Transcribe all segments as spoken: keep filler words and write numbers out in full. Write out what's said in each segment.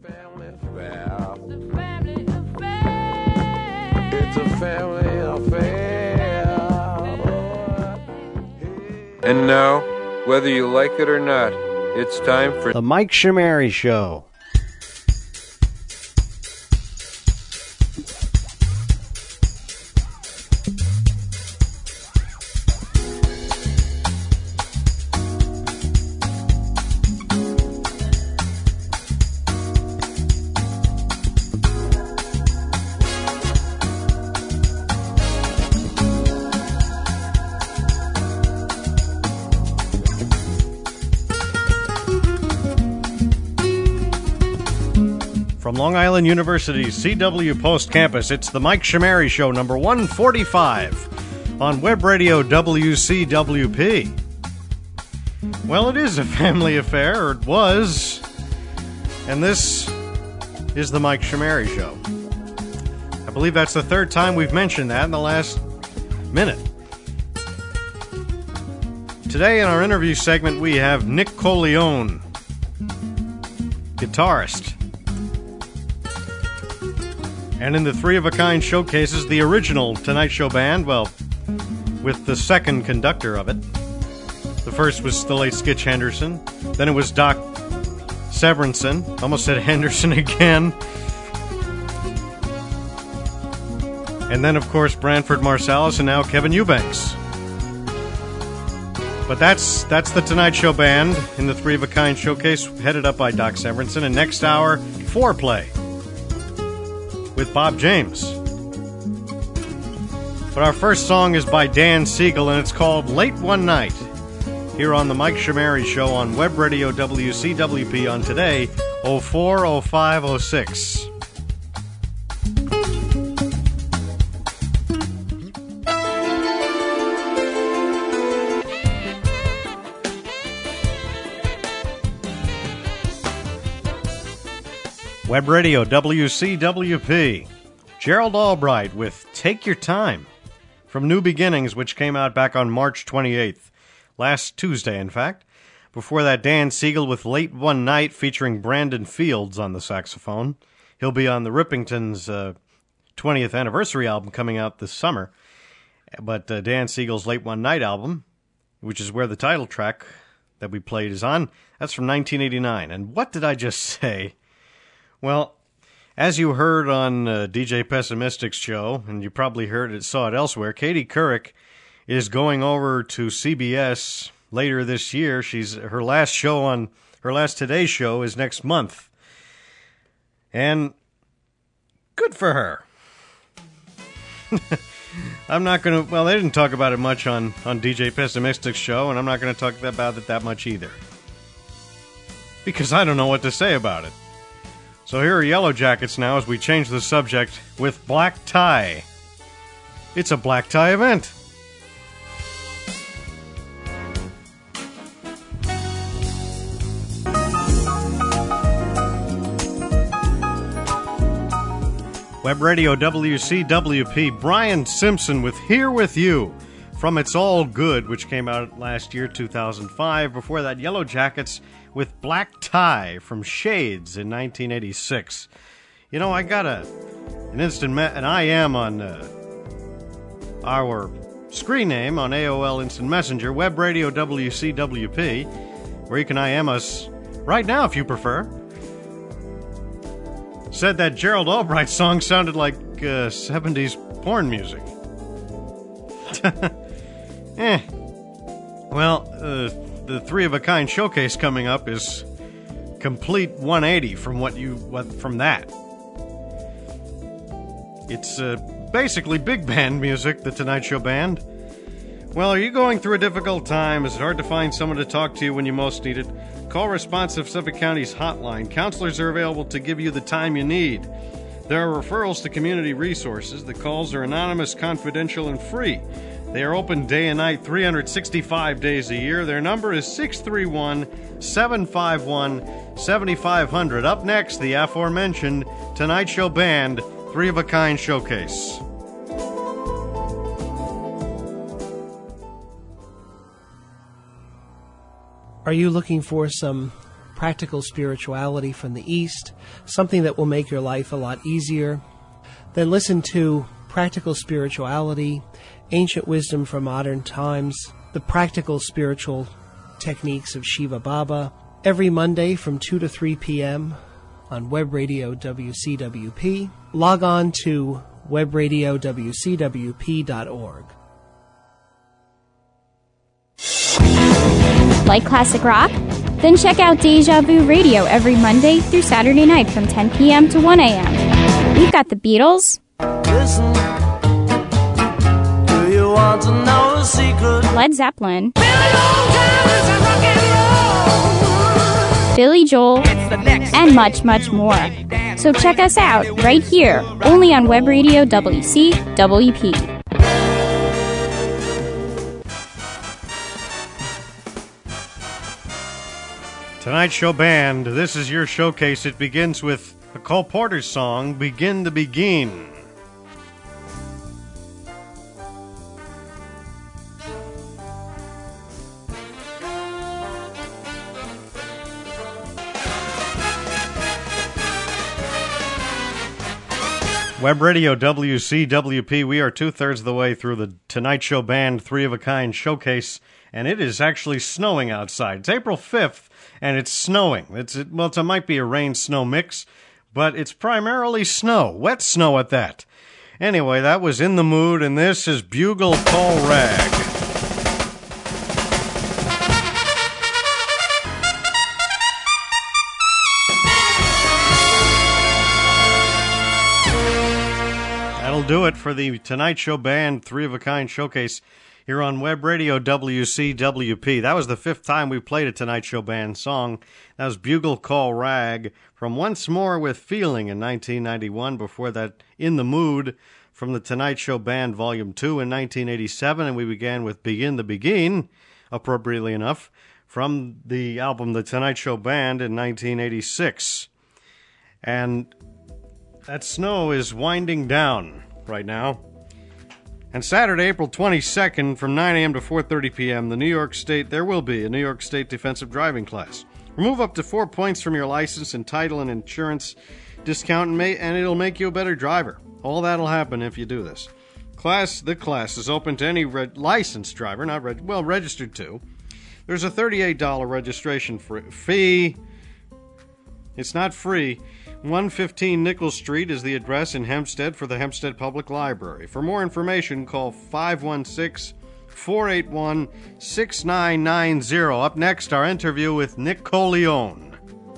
family affair. It's a family affair. It's a family affair. And now, whether you like it or not, it's time for The Mike Shamari Show. From Long Island University's C W Post Campus, it's the Mike Shamari Show, number one forty-five, on Web Radio W C W P. Well, it is a family affair, or it was, and this is the Mike Shamari Show. I believe that's the third time we've mentioned that in the last minute. Today in our interview segment, we have Nick Coleone, guitarist. And in the three-of-a-kind showcases, the original Tonight Show band, well, with the second conductor of it. The first was the late Skitch Henderson. Then it was Doc Severinsen. Almost said Henderson again. And then, of course, Branford Marsalis and now Kevin Eubanks. But that's that's the Tonight Show band in the three-of-a-kind showcase, headed up by Doc Severinsen. And next hour, Foreplay with Bob James. But our first song is by Dan Siegel, and it's called Late One Night, here on the Mike Shamari Show on Web Radio W C W P on today, oh four oh five oh six. Web Radio W C W P. Gerald Albright with Take Your Time from New Beginnings, which came out back on March twenty-eighth. Last Tuesday, in fact. Before that, Dan Siegel with Late One Night featuring Brandon Fields on the saxophone. He'll be on the Rippingtons' uh, twentieth anniversary album coming out this summer. But uh, Dan Siegel's Late One Night album, which is where the title track that we played is on, that's from nineteen eighty-nine. And what did I just say? Well, as you heard on uh, D J Pessimistic's show, and you probably heard it, saw it elsewhere, Katie Couric is going over to C B S later this year. She's her last show on her last Today show is next month, and good for her. I'm not going to. Well, they didn't talk about it much on on D J Pessimistic's show, and I'm not going to talk about it that much either, because I don't know what to say about it. So here are Yellow Jackets now as we change the subject with Black Tie. It's a black tie event. Web Radio W C W P, Brian Simpson with Here With You from It's All Good, which came out last year, two thousand five. Before that, Yellow Jackets with Black Tie from Shades in nineteen eighty-six. You know, I got a an instant me- an I M on uh, our screen name on A O L Instant Messenger, Web Radio W C W P, where you can I M us right now if you prefer. Said that Gerald Albright song sounded like uh, seventies porn music. eh. Well, uh, the three-of-a-kind showcase coming up is complete one eighty from what you what from that. It's uh, basically big band music, the Tonight Show band. Well, are you going through a difficult time? Is it hard to find someone to talk to when you most need it? Call Responsive Suffolk County's hotline. Counselors are available to give you the time you need. There are referrals to community resources. The calls are anonymous, confidential, and free. They are open day and night, three hundred sixty-five days a year. Their number is six three one, seven five one, seven five zero zero. Up next, the aforementioned Tonight Show Band Three-of-a-Kind Showcase. Are you looking for some practical spirituality from the East, something that will make your life a lot easier, then listen to Practical Spirituality, Ancient Wisdom for Modern Times, the Practical Spiritual Techniques of Shiva Baba, every Monday from two to three p.m. on Web Radio W C W P. Log on to web radio w c w p dot org. Like classic rock? Then check out Deja Vu Radio every Monday through Saturday night from ten p.m. to one a.m. We've got the Beatles, Listen, do you want to know a secret? Led Zeppelin, Billy Joel, and much, much more. So check us out right here, only on Web Radio W C W P. Tonight Show Band, this is your showcase. It begins with a Cole Porter song, Begin to Begin. Web Radio W C W P, we are two-thirds of the way through the Tonight Show Band three-of-a-kind showcase, and it is actually snowing outside. It's April fifth, and it's snowing. It's it, Well, it might be a rain-snow mix, but it's primarily snow, wet snow at that. Anyway, that was In the Mood, and this is Bugle Call Rag. That'll do it for the Tonight Show Band three-of-a-kind showcase here on Web Radio W C W P. That was the fifth time we played a Tonight Show Band song. That was Bugle Call Rag from Once More with Feeling in nineteen ninety-one. Before that, In the Mood from the Tonight Show Band Volume two in nineteen eighty-seven. And we began with Begin to Begin, appropriately enough, from the album The Tonight Show Band in nineteen eighty-six. And that snow is winding down right now. And Saturday, April twenty-second, from nine a.m. to four thirty p.m., the New York State, there will be a New York State defensive driving class. Remove up to four points from your license and title and insurance discount, and, may, and it'll make you a better driver. All that'll happen if you do this. Class, the class is open to any re- licensed driver, not reg- well, registered to. There's a thirty-eight dollars registration fee. It's not free. one fifteen Nichols Street is the address in Hempstead for the Hempstead Public Library. For more information, call five one six, four eight one, six nine nine zero. Up next, our interview with Nick Coleone.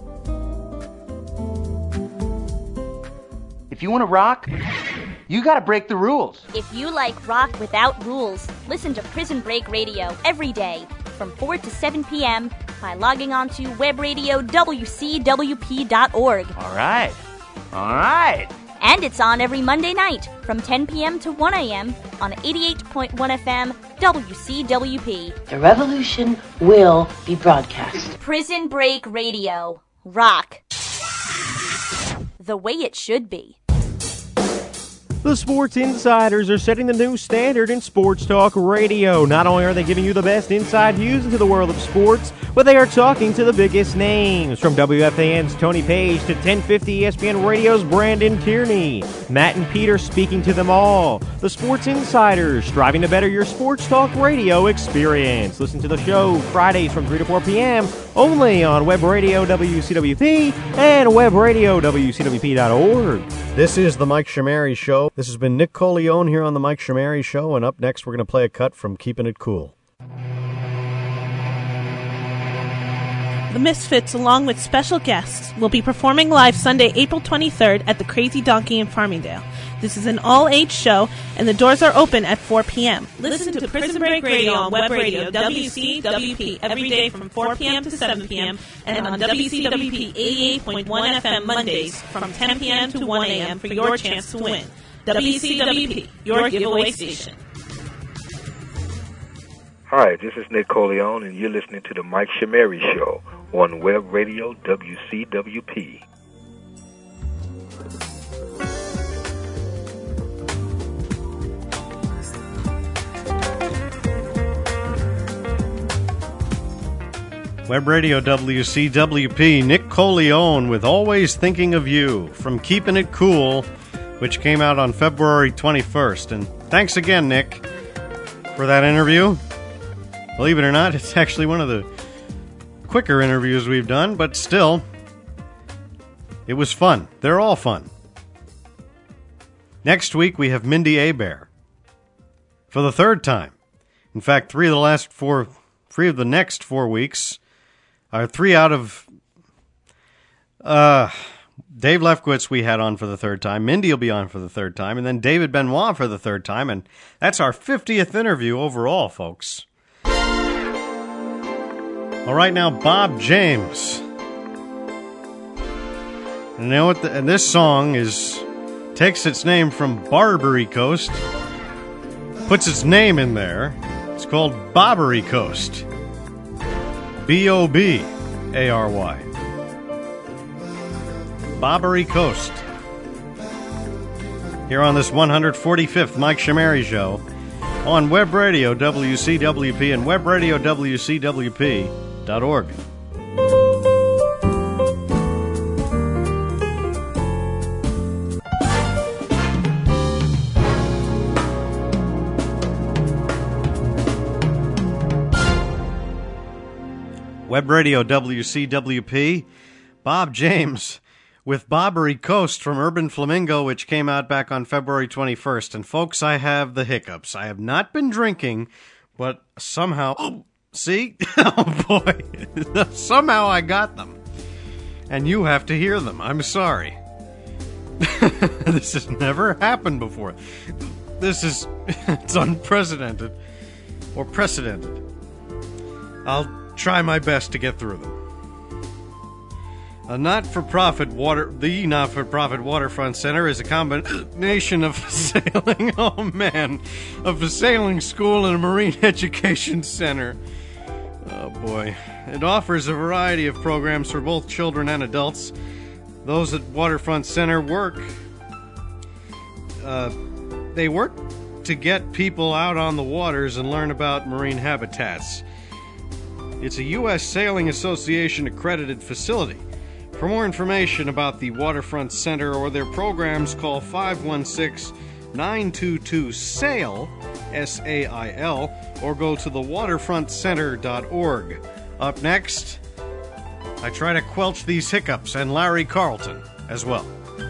If you want to rock, you got to break the rules. If you like rock without rules, listen to Prison Break Radio every day from four to seven p.m. by logging on to web radio w c w p dot org. All right. All right. And it's on every Monday night from ten p.m. to one a.m. on eighty-eight point one F M W C W P. The revolution will be broadcast. Prison Break Radio. Rock. The way it should be. The Sports Insiders are setting the new standard in sports talk radio. Not only are they giving you the best inside views into the world of sports, but they are talking to the biggest names. From W F A N's Tony Page to ten fifty E S P N Radio's Brandon Tierney. Matt and Peter speaking to them all. The Sports Insiders, striving to better your sports talk radio experience. Listen to the show Fridays from three to four p.m. only on Web Radio W C W P and web radio w c w p dot org. This is the Mike Shamari Show. This has been Nick Coleone here on the Mike Shamari Show, and up next we're going to play a cut from Keeping It Cool. The Misfits, along with special guests, will be performing live Sunday, April twenty-third at the Crazy Donkey in Farmingdale. This is an all-age show, and the doors are open at four p.m. Listen to Prison Break Radio on Web Radio W C W P every day from four p.m. to seven p.m. and on W C W P eighty-eight point one F M Mondays from ten p.m. to one a.m. for your chance to win. W C W P, your giveaway station. Hi, this is Nick Coleone, and you're listening to the Mike Shamari Show on Web Radio W C W P. Web Radio W C W P, Nick Coleone with Always Thinking of You from Keeping It Cool, which came out on February twenty-first. And thanks again, Nick, for that interview. Believe it or not, it's actually one of the quicker interviews we've done, but still, it was fun. They're all fun. Next week, we have Mindy Abair for the third time. In fact, three of the last four, three of the next four weeks are three out of uh, Dave Lefkowitz we had on for the third time. Mindy will be on for the third time, and then David Benoit for the third time, and that's our fiftieth interview overall, folks. All right, now Bob James. And you know what? The, and this song is takes its name from Barbary Coast, puts its name in there. It's called Bobbery Coast. B O B A R Y. Bobbery Coast. Here on this one hundred forty-fifth Mike Shamari Show on Web Radio W C W P and web radio w c w p dot org. Web Radio W C W P, Bob James with Bobbery Coast from Urban Flamingo, which came out back on February twenty-first. And folks, I have the hiccups. I have not been drinking, but somehow, oh, see? Oh boy, somehow I got them. And you have to hear them. I'm sorry. This has never happened before. This is, it's unprecedented. Or precedented. I'll try my best to get through them. A not-for-profit water, the not-for-profit Waterfront Center is a combination of sailing, oh man, of a sailing school and a marine education center. Oh boy. It offers a variety of programs for both children and adults. Those at Waterfront Center work, uh, they work to get people out on the waters and learn about marine habitats. It's a U S Sailing Association accredited facility. For more information about the Waterfront Center or their programs, call five one six, nine two two, SAIL, S A I L, or go to the waterfront center dot org. Up next, I try to quelch these hiccups, and Larry Carlton as well.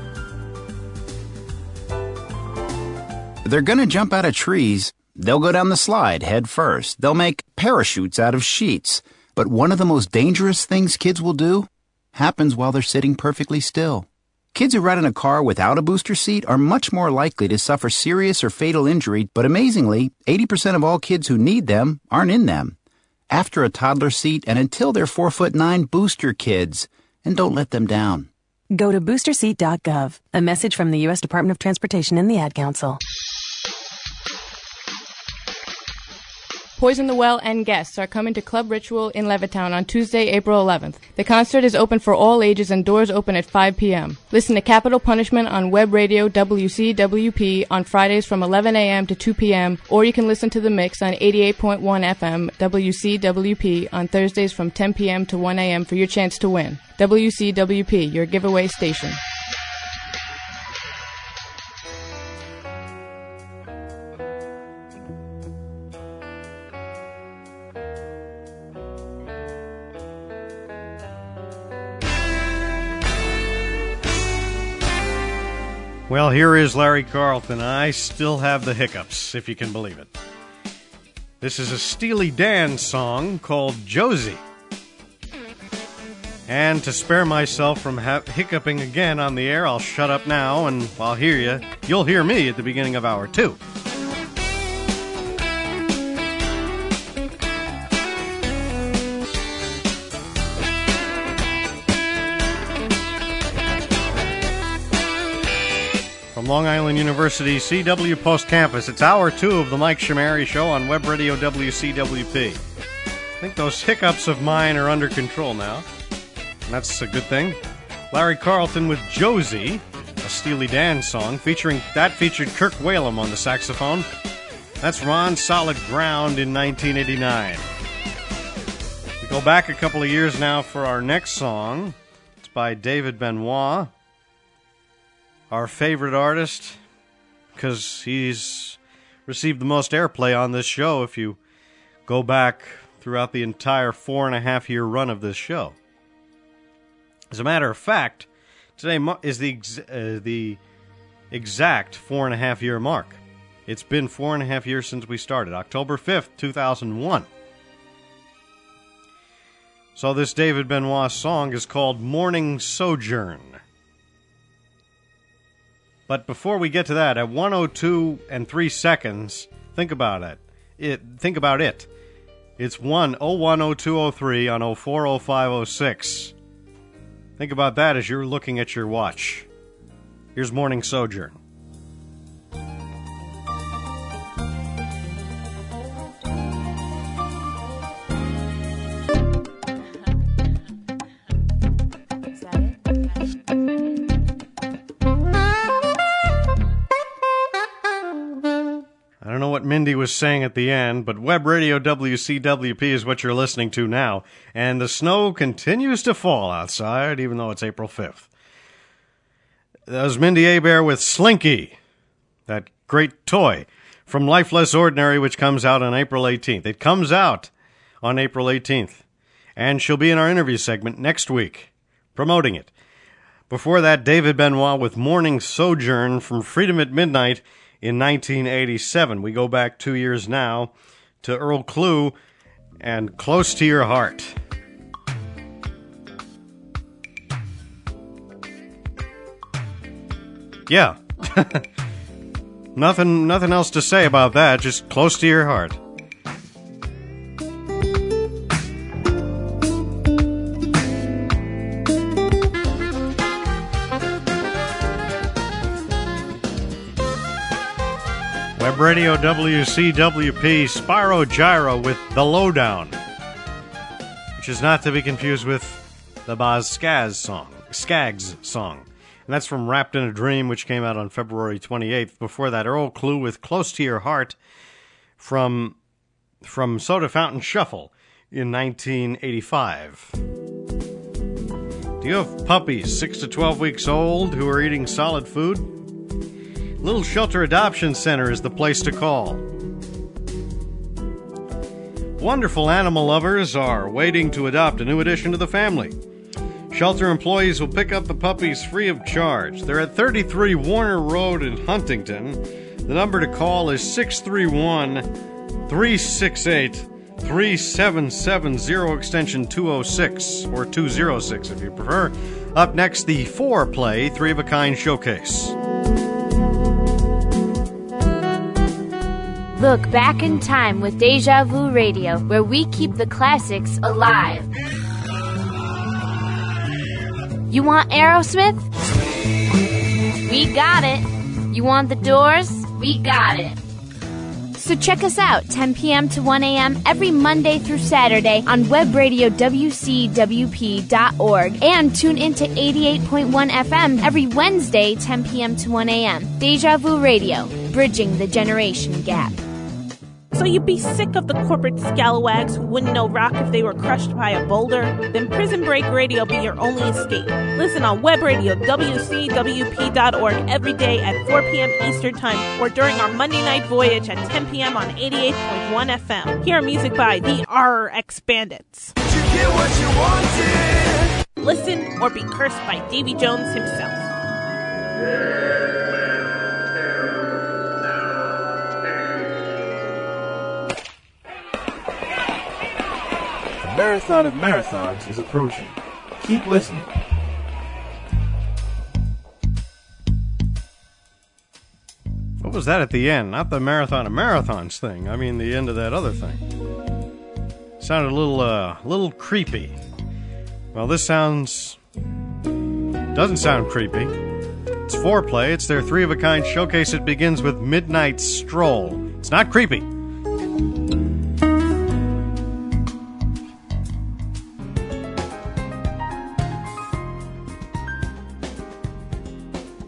They're gonna jump out of trees. They'll go down the slide head first. They'll make parachutes out of sheets. But one of the most dangerous things kids will do happens while they're sitting perfectly still. Kids who ride in a car without a booster seat are much more likely to suffer serious or fatal injury, but amazingly, eighty percent of all kids who need them aren't in them. After a toddler seat and until they're four foot nine, booster kids, and don't let them down. Go to booster seat dot gov. A message from the U S Department of Transportation and the Ad Council. Poison the Well and guests are coming to Club Ritual in Levittown on Tuesday, April eleventh. The concert is open for all ages and doors open at five p.m. Listen to Capital Punishment on Web Radio W C W P on Fridays from eleven a.m. to two p.m. or you can listen to The Mix on eighty-eight point one F M W C W P on Thursdays from ten p.m. to one a.m. for your chance to win. W C W P, your giveaway station. Well, here is Larry Carlton. I still have the hiccups, if you can believe it. This is a Steely Dan song called Josie. And to spare myself from ha- hiccuping again on the air, I'll shut up now, and I'll hear you. You'll hear me at the beginning of hour two. From Long Island University, C W Post Campus, it's hour two of the Mike Shamari Show on Web Radio W C W P. I think those hiccups of mine are under control now, and that's a good thing. Larry Carlton with Josie, a Steely Dan song, featuring that featured Kirk Whalum on the saxophone. That's Ron Solid Ground in nineteen eighty-nine. We Go back a couple of years now for our next song. It's by David Benoit, our favorite artist, because he's received the most airplay on this show if you go back throughout the entire four and a half year run of this show. As a matter of fact, today is the ex- uh, the exact four and a half year mark. It's been four and a half years since we started, October fifth, two thousand one. So this David Benoit song is called Morning Sojourn. But before we get to that, at one oh two and three seconds, think about it. It think about it. It's one oh one oh two oh three on oh four oh five oh six. Think about that as you're looking at your watch. Here's Morning Sojourn. I don't know what Mindy was saying at the end, but Web Radio W C W P is what you're listening to now, and the snow continues to fall outside, even though it's April fifth. That was Mindy Abair with Slinky, that great toy from Life Less Ordinary, which comes out on April eighteenth. It comes out on April eighteenth, and she'll be in our interview segment next week, promoting it. Before that, David Benoit with Morning Sojourn from Freedom at Midnight in nineteen eighty-seven. We go back two years now to Earl Klugh and Close to Your Heart. Yeah. nothing nothing else to say about that, just Close to Your Heart. Web Radio W C W P, Spyro Gyra with The Lowdown, which is not to be confused with the Boz Scaggs song, Skaggs song. And that's from Wrapped in a Dream, which came out on February twenty-eighth. Before that, Earl Klugh with Close to Your Heart from, from Soda Fountain Shuffle in nineteen eighty-five. Do you have puppies six to twelve weeks old who are eating solid food? Little Shelter Adoption Center is the place to call. Wonderful animal lovers are waiting to adopt a new addition to the family. Shelter employees will pick up the puppies free of charge. They're at thirty-three Warner Road in Huntington. The number to call is six three one, three six eight, three seven seven zero, extension two oh six, or two oh six if you prefer. Up next, the four-play Three-of-a-Kind Showcase. Look back in time with Deja Vu Radio, where we keep the classics alive. You want Aerosmith? We got it. You want the Doors? We got it. So check us out, ten p.m. to one a.m. every Monday through Saturday on web radio W C W P dot org, and tune into eighty-eight point one F M every Wednesday, ten p.m. to one a.m. Deja Vu Radio, bridging the generation gap. So you'd be sick of the corporate scalawags who wouldn't know rock if they were crushed by a boulder? Then Prison Break Radio be your only escape. Listen on web radio W C W P dot org every day at four p.m. Eastern Time, or during our Monday night voyage at ten p.m. on eighty-eight point one F M. Hear music by the R X Bandits. Did you get what you wanted? Listen or be cursed by Davy Jones himself. The marathon of marathons is approaching. Keep listening. What was that at the end? Not the marathon of marathons thing. I mean the end of that other thing. Sounded a little, uh, little creepy. Well, this sounds... doesn't sound creepy. It's foreplay. It's their three-of-a-kind showcase. It begins with Midnight Stroll. It's not creepy.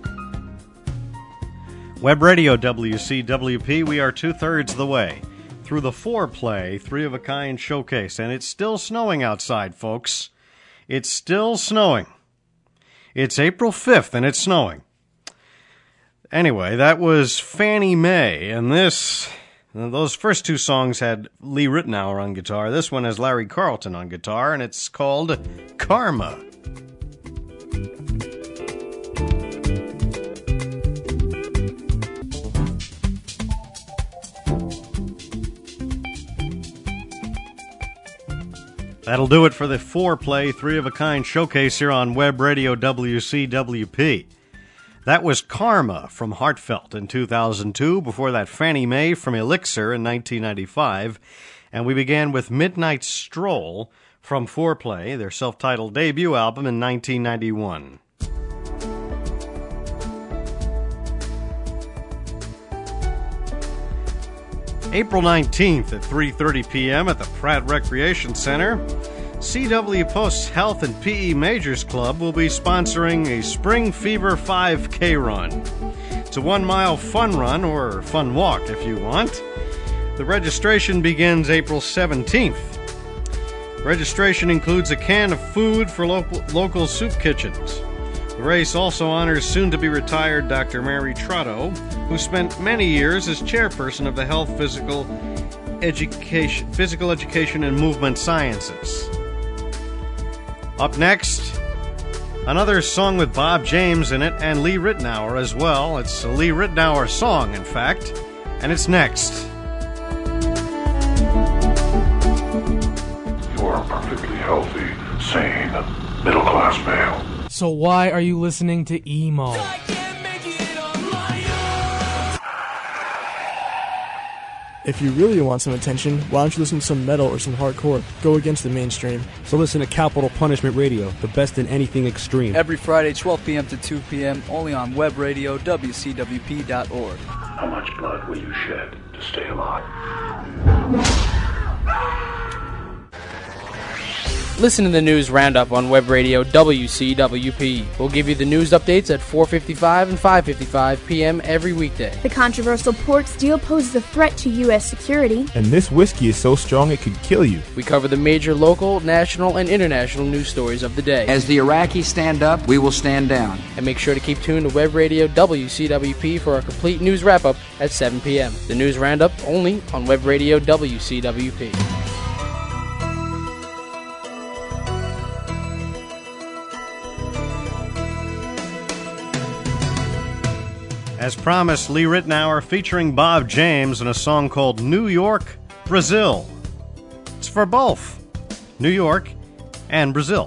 Web Radio W C W P, we are two-thirds the way through the Foreplay three-of-a-kind showcase. And it's still snowing outside, folks. It's still snowing. It's April fifth, and it's snowing. Anyway, that was Fannie Mae, and this... Those first two songs had Lee Ritenour on guitar. This one has Larry Carlton on guitar, and it's called Karma. That'll do it for the Foreplay three-of-a-kind showcase here on Web Radio W C W P. That was Karma from Heartfelt in two thousand two, before that Fannie Mae from Elixir in nineteen ninety-five, and we began with Midnight Stroll from Foreplay, their self-titled debut album in nineteen ninety-one. April nineteenth at three thirty p.m. at the Pratt Recreation Center, C W Post's Health and P E Majors Club will be sponsoring a Spring Fever five K run. It's a one-mile fun run, or fun walk if you want. The registration begins April seventeenth. Registration includes a can of food for local, local soup kitchens. The race also honors soon-to-be-retired Doctor Mary Trotto, who spent many years as chairperson of the Health, Physical Education, Physical Education and Movement Sciences. Up next, another song with Bob James in it and Lee Ritenour as well. It's a Lee Ritenour song, in fact, and it's next. You are a perfectly healthy, sane, middle-class male. So why are you listening to emo? If you really want some attention, why don't you listen to some metal or some hardcore? Go against the mainstream. So listen to Capital Punishment Radio, the best in anything extreme. Every Friday, twelve p.m. to two p.m., only on Web Radio, W C W P dot org. How much blood will you shed to stay alive? Listen to the news roundup on Web Radio W C W P. We'll give you the news updates at four fifty-five and five fifty-five p.m. every weekday. The controversial pork deal poses a threat to U S security. And this whiskey is so strong it could kill you. We cover the major local, national, and international news stories of the day. As the Iraqis stand up, we will stand down. And make sure to keep tuned to Web Radio W C W P for our complete news wrap-up at seven p.m. The news roundup only on Web Radio W C W P. As promised, Lee Ritenour featuring Bob James in a song called New York, Brazil. It's for both New York and Brazil.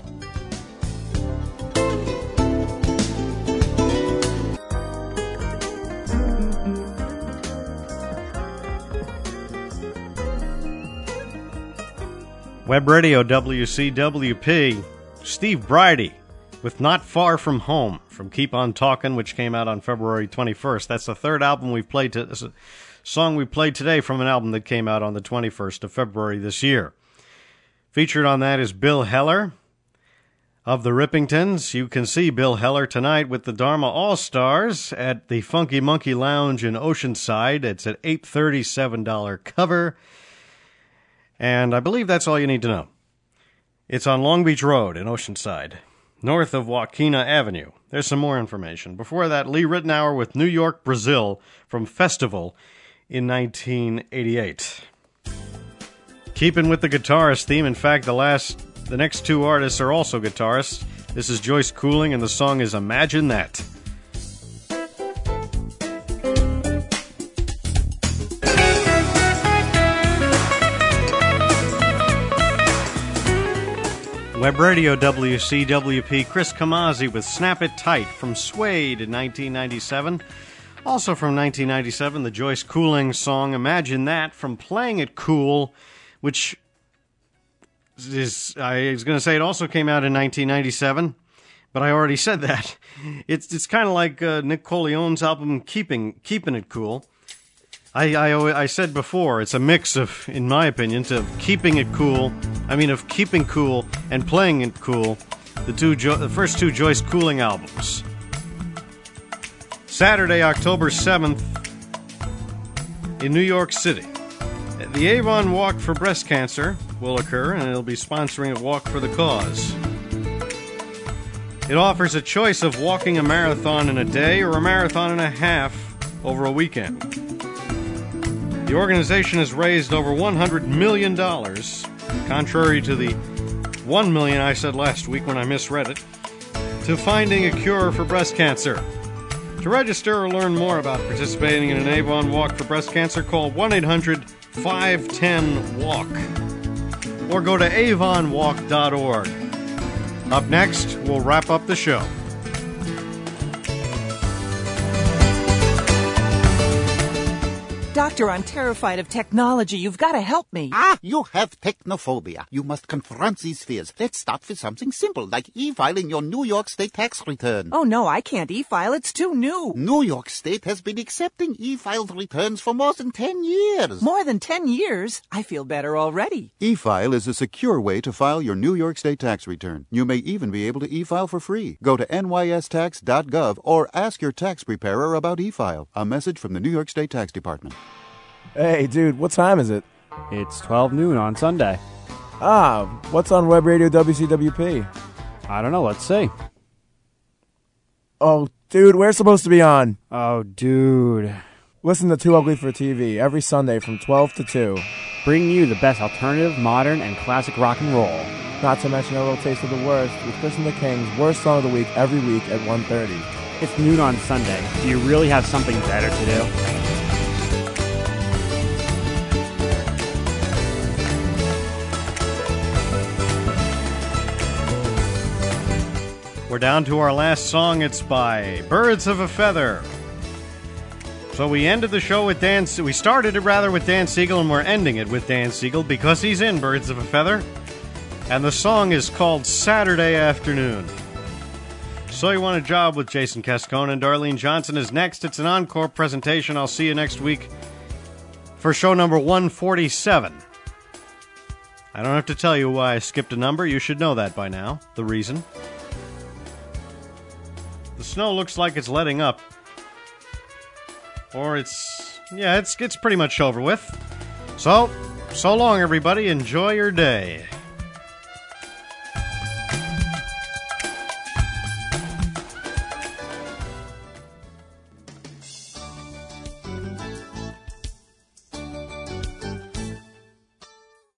Web Radio W C W P, Steve Bridie with Not Far From Home from Keep On Talkin', which came out on February twenty-first. That's the third album we've played, to, a song we played today from an album that came out on the twenty-first of February this year. Featured on that is Bill Heller of the Rippingtons. You can see Bill Heller tonight with the Dharma All-Stars at the Funky Monkey Lounge in Oceanside. It's at eight thirty, seven dollars cover. And I believe that's all you need to know. It's on Long Beach Road in Oceanside, north of Joaquina Avenue. There's some more information. Before that, Lee Ritenour with New York, Brazil from Festival in nineteen eighty-eight. Keeping with the guitarist theme, in fact, the last, the next two artists are also guitarists. This is Joyce Cooling, and the song is Imagine That. Web Radio W C W P, Chris Camazzi with Snap It Tight from Suede in nineteen ninety-seven. Also from nineteen ninety-seven, the Joyce Cooling song Imagine That from Playing It Cool, which is, I was going to say it also came out in nineteen ninety-seven, but I already said that. It's it's kind of like uh, Nick Coleone's album Keeping Keeping It Cool. I, I, I said before, it's a mix of, in my opinion, of keeping it cool, I mean of keeping cool and playing it cool, the two jo- the first two Joyce Cooling albums. Saturday, October seventh, in New York City. The Avon Walk for Breast Cancer will occur, and it'll be sponsoring a Walk for the Cause. It offers a choice of walking a marathon in a day or a marathon and a half over a weekend. The organization has raised over one hundred million dollars, contrary to the one million dollars I said last week when I misread it, to finding a cure for breast cancer. To register or learn more about participating in an Avon Walk for Breast Cancer, call one eight hundred five one zero walk or go to avon walk dot org. Up next, we'll wrap up the show. Doctor, I'm terrified of technology. You've got to help me. Ah, you have technophobia. You must confront these fears. Let's start with something simple, like e-filing your New York State tax return. Oh, no, I can't e-file. It's too new. New York State has been accepting e-filed returns for more than ten years. More than ten years? I feel better already. E-file is a secure way to file your New York State tax return. You may even be able to e-file for free. Go to N Y S tax dot gov or ask your tax preparer about e-file. A message from the New York State Tax Department. Hey, dude, what time is it? It's twelve noon on Sunday. Ah, what's on Web Radio W C W P? I don't know, let's see. Oh, dude, we're supposed to be on. Oh, dude. Listen to Too Ugly for T V every Sunday from twelve to two. Bringing you the best alternative, modern, and classic rock and roll. Not to mention a little taste of the worst with Chris and the King's Worst Song of the Week every week at one thirty. It's noon on Sunday. Do you really have something better to do? We're down to our last song. It's by Birds of a Feather. So we ended the show with Dan... We started it, rather, with Dan Siegel, and we're ending it with Dan Siegel because he's in Birds of a Feather. And the song is called Saturday Afternoon. So You Want a Job with Jason Cascone and Darlene Johnson is next. It's an encore presentation. I'll see you next week for show number one forty-seven. I don't have to tell you why I skipped a number. You should know that by now, the reason. The snow looks like it's letting up. Or it's... Yeah, it's, it's pretty much over with. So, so long, everybody. Enjoy your day.